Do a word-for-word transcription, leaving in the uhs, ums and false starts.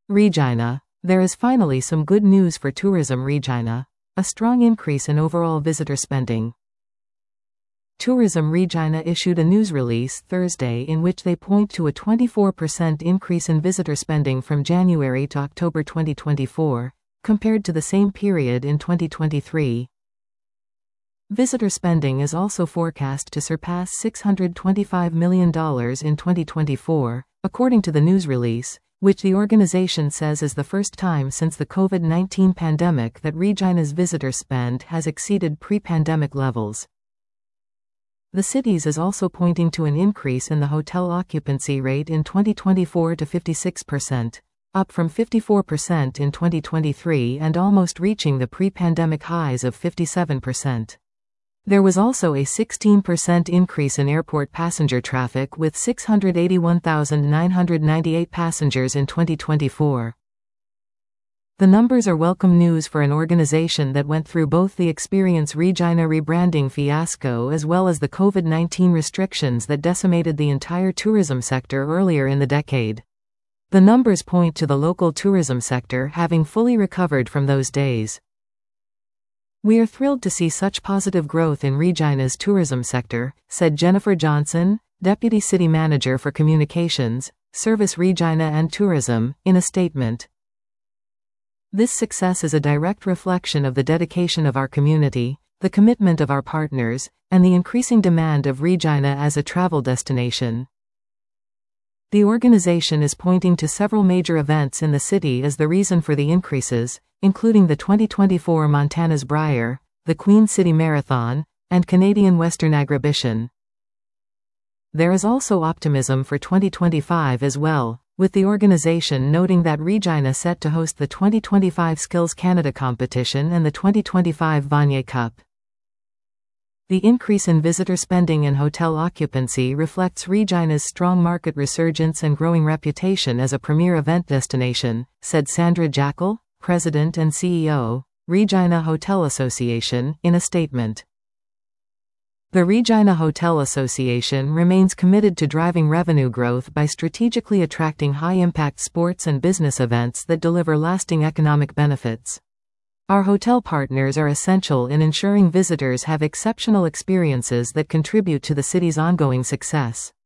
Regina. There is finally some good news for tourism Regina. A strong increase in overall visitor spending. Tourism Regina issued a news release Thursday in which they point to a twenty-four percent increase in visitor spending from January to October twenty twenty-four, compared to the same period in twenty twenty-three. Visitor spending is also forecast to surpass six hundred twenty-five million dollars in twenty twenty-four, according to the news release, which the organization says is the first time since the COVID nineteen pandemic that Regina's visitor spend has exceeded pre-pandemic levels. The cities is also pointing to an increase in the hotel occupancy rate in twenty twenty-four to fifty-six percent, up from fifty-four percent in twenty twenty-three and almost reaching the pre-pandemic highs of fifty-seven percent. There was also a sixteen percent increase in airport passenger traffic with six hundred eighty-one thousand nine hundred ninety-eight passengers in twenty twenty-four. The numbers are welcome news for an organization that went through both the Experience Regina rebranding fiasco as well as the COVID nineteen restrictions that decimated the entire tourism sector earlier in the decade. The numbers point to the local tourism sector having fully recovered from those days. "We are thrilled to see such positive growth in Regina's tourism sector," said Jennifer Johnson, Deputy City Manager for Communications, Service Regina and Tourism, in a statement. "This success is a direct reflection of the dedication of our community, the commitment of our partners, and the increasing demand of Regina as a travel destination." The organization is pointing to several major events in the city as the reason for the increases, including the twenty twenty-four Montana's Briar, the Queen City Marathon, and Canadian Western Agribition. There is also optimism for twenty twenty-five as well, with the organization noting that Regina set to host the twenty twenty-five Skills Canada competition and the twenty twenty-five Vanier Cup. The increase in visitor spending and hotel occupancy reflects Regina's strong market resurgence and growing reputation as a premier event destination, said Sandra Jackal, President and C E O, Regina Hotel Association, in a statement. The Regina Hotel Association remains committed to driving revenue growth by strategically attracting high-impact sports and business events that deliver lasting economic benefits. Our hotel partners are essential in ensuring visitors have exceptional experiences that contribute to the city's ongoing success.